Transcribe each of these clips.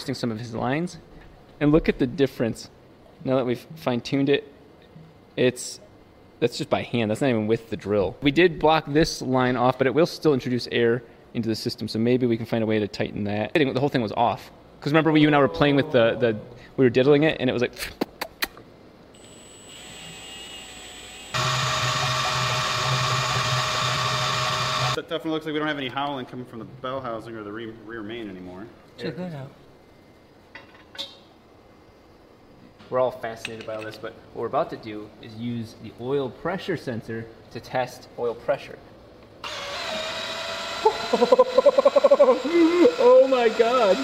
some of his lines. And look at the difference. Now that we've fine-tuned it, that's just by hand. That's not even with the drill. We did block this line off, but it will still introduce air into the system, so maybe we can find a way to tighten that. The whole thing was off. Because remember you and I were playing with we were diddling it, and it was like... That definitely looks like we don't have any howling coming from the bell housing or the rear main anymore. Check that out. We're all fascinated by all this, but what we're about to do is use the oil pressure sensor to test oil pressure. Oh my God.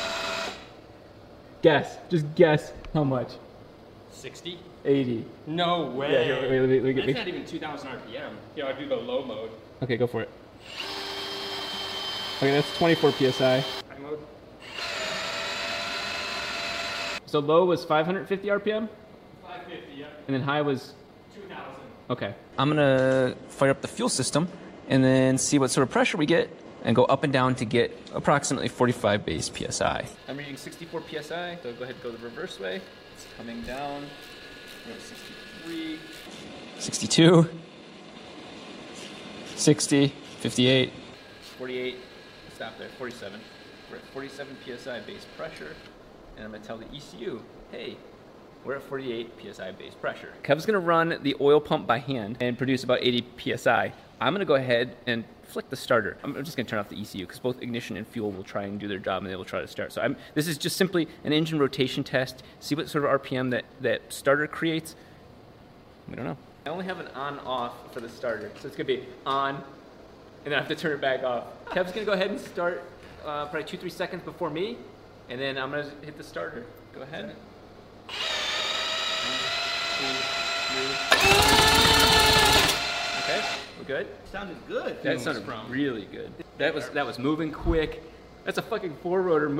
Guess, just guess how much. 60? 80. No way. Yeah, here, let me That's not even 2,000 RPM. Here, I'll do the low mode. Okay, go for it. Okay, that's 24 PSI. High mode. So low was 550 RPM? 550, yeah. And then high was? 2,000. Okay. I'm gonna fire up the fuel system and then see what sort of pressure we get and go up and down to get approximately 45 base PSI. I'm reading 64 PSI, so go ahead and go the reverse way. It's coming down. We're at 63. 62. 60. 58. 48. Stop there. 47. We're at 47 PSI base pressure. And I'm gonna tell the ECU, hey, we're at 48 PSI base pressure. Kev's gonna run the oil pump by hand and produce about 80 PSI. I'm gonna go ahead and flick the starter. I'm just gonna turn off the ECU because both ignition and fuel will try and do their job and they will try to start. So this is just simply an engine rotation test. See what sort of RPM that starter creates. We don't know. I only have an on-off for the starter. So it's gonna be on, and then I have to turn it back off. Kev's gonna go ahead and start probably 2-3 seconds before me, and then I'm gonna hit the starter. Go ahead. 1, 2, 3. Okay, we're good. Sounded good. That sounded really good. That was moving quick. That's a fucking 4-rotor.